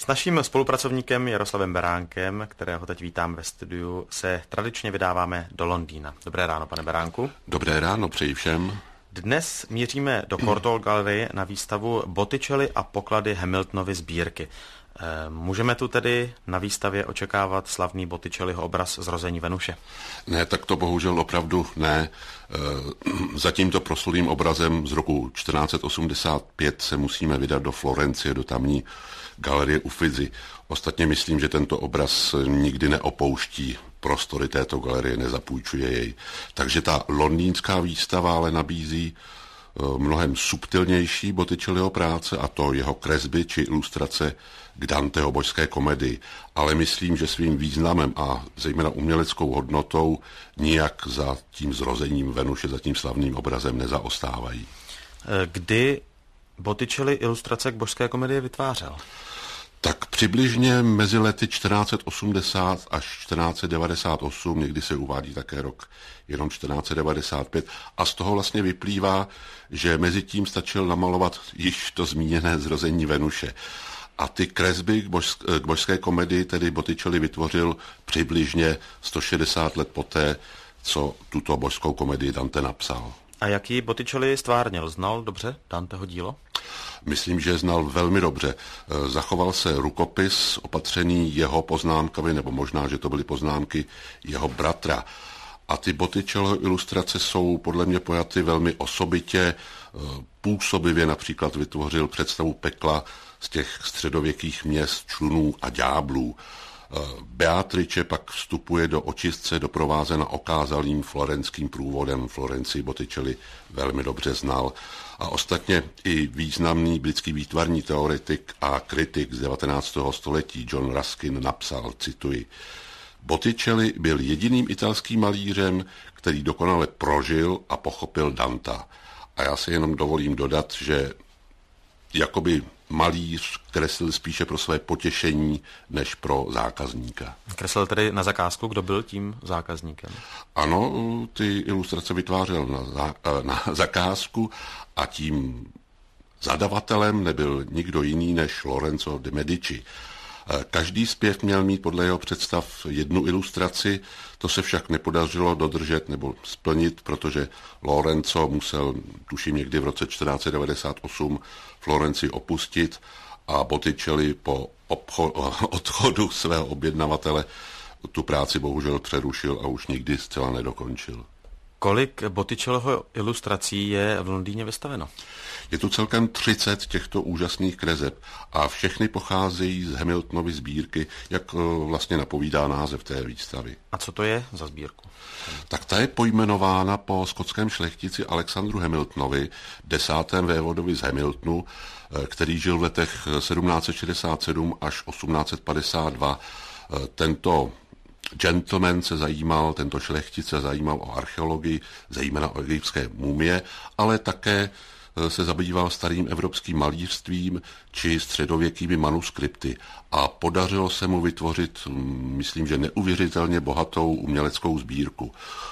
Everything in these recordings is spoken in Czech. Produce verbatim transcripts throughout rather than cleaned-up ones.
S naším spolupracovníkem Jaroslavem Beránkem, kterého teď vítám ve studiu, se tradičně vydáváme do Londýna. Dobré ráno, pane Beránku. Dobré ráno, přeji všem. Dnes míříme do Courtauld Gallery na výstavu Botticelli a poklady Hamiltonovy sbírky. Můžeme tu tedy na výstavě očekávat slavný Botticelliho obraz Zrození Venuše? Ne, tak to bohužel opravdu ne. Za tímto proslulým obrazem z roku čtrnáct osmdesát pět se musíme vydat do Florencie, do tamní galerie Uffizi. Ostatně myslím, že tento obraz nikdy neopouští prostory této galerie, nezapůjčuje jej. Takže ta londýnská výstava ale nabízí mnohem subtilnější Botticelliho práce, a to jeho kresby či ilustrace k Danteho Božské komedii. Ale myslím, že svým významem a zejména uměleckou hodnotou nijak za tím Zrozením Venuše, za tím slavným obrazem nezaostávají. Kdy Botticelli ilustrace k Božské komedii vytvářel? Tak přibližně mezi lety čtrnáct osmdesát až čtrnáct devadesát osm, někdy se uvádí také rok jenom čtrnáct devadesát pět, a z toho vlastně vyplývá, že mezi tím stačil namalovat již to zmíněné Zrození Venuše. A ty kresby k, bož, k Božské komedii tedy Botticelli vytvořil přibližně sto šedesát let poté, co tuto Božskou komedii Dante napsal. A jaký Botticelli stvárnil? Znal dobře Danteho dílo? Myslím, že znal velmi dobře. Zachoval se rukopis opatřený jeho poznámkami, nebo možná, že to byly poznámky jeho bratra. A ty Botticelliho ilustrace jsou podle mě pojaty velmi osobitě, působivě. Například vytvořil představu pekla z těch středověkých měst člunů a ďáblů. Beatrice pak vstupuje do očistce doprovázena okázalým florenským průvodem. Florencii Botticelli velmi dobře znal. A ostatně i významný britský výtvarní teoretik a kritik z devatenáctého století John Ruskin napsal, cituji: Botticelli byl jediným italským malířem, který dokonale prožil a pochopil Danta. A já si jenom dovolím dodat, že jakoby malíř kreslil spíše pro své potěšení, než pro zákazníka. Kreslil tedy na zakázku, kdo byl tím zákazníkem? Ano, ty ilustrace vytvářel na, za, na zakázku a tím zadavatelem nebyl nikdo jiný než Lorenzo de Medici. Každý zpěv měl mít podle jeho představ jednu ilustraci, to se však nepodařilo dodržet nebo splnit, protože Lorenzo musel, tuším někdy v roce čtrnáct devadesát osm, Florenci opustit a Botticelli po obcho- odchodu svého objednavatele tu práci bohužel přerušil a už nikdy zcela nedokončil. Kolik Botticelliho ilustrací je v Londýně vystaveno? Je tu celkem třicet těchto úžasných kreseb a všechny pocházejí z Hamiltonovy sbírky, jak vlastně napovídá název té výstavy. A co to je za sbírku? Tak ta je pojmenována po skotském šlechtici Alexandru Hamiltonovi, desátém vévodovi z Hamiltonu, který žil v letech sedmnáct šedesát sedm až osmnáct padesát dva. Tento gentleman se zajímal, tento šlechtic se zajímal o archeologii, zejména o egyptské mumie, ale také se zabýval starým evropským malířstvím či středověkými manuskripty a podařilo se mu vytvořit, myslím, že neuvěřitelně bohatou uměleckou sbírku.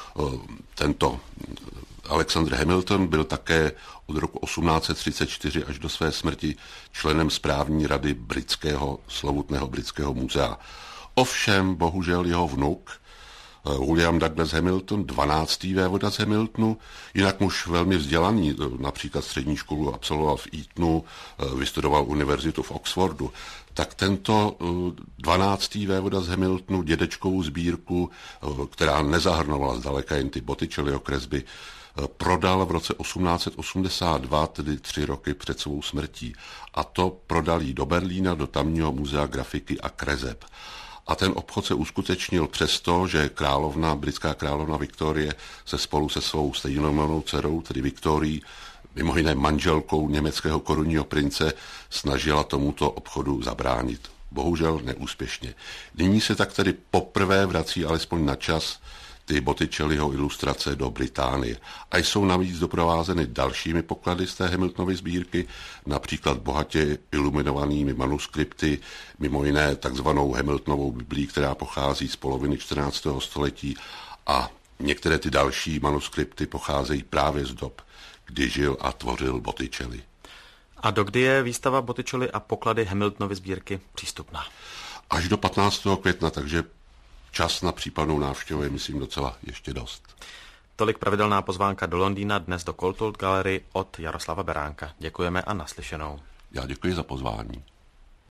Tento Alexander Hamilton byl také od roku osmnáct třicet čtyři až do své smrti členem správní rady britského, slovutného britského muzea. Ovšem, bohužel jeho vnuk William Douglas Hamilton, dvanáctý vévoda z Hamiltonu, jinak muž velmi vzdělaný, například střední školu absolvoval v Eatonu, vystudoval univerzitu v Oxfordu, tak tento dvanáctý vévoda z Hamiltonu dědečkovou sbírku, která nezahrnovala zdaleka jen ty Botticelliho kresby, prodal v roce osmnáct osmdesát dva, tedy tři roky před svou smrtí. A to prodal jí do Berlína, do tamního muzea grafiky a kreseb. A ten obchod se uskutečnil přesto, že královna, britská královna Viktorie se spolu se svou stejnojmennou dcerou, tedy Viktorií, mimo jiné manželkou německého korunního prince, snažila tomuto obchodu zabránit. Bohužel neúspěšně. Nyní se tak tedy poprvé vrací alespoň na čas ty Botticelliho ilustrace do Británie. A jsou navíc doprovázeny dalšími poklady z té Hamiltonovy sbírky, například bohatě iluminovanými manuskripty, mimo jiné takzvanou Hamiltonovou biblí, která pochází z poloviny čtrnáctého století, a některé ty další manuskripty pocházejí právě z dob, kdy žil a tvořil Botticelli. A dokdy je výstava Botticelli a poklady Hamiltonovy sbírky přístupná? Až do patnáctého května, takže čas na případnou návštěvu je, myslím, docela ještě dost. Tolik pravidelná pozvánka do Londýna, dnes do Courtauld Gallery od Jaroslava Beránka. Děkujeme a naslyšenou. Já děkuji za pozvání.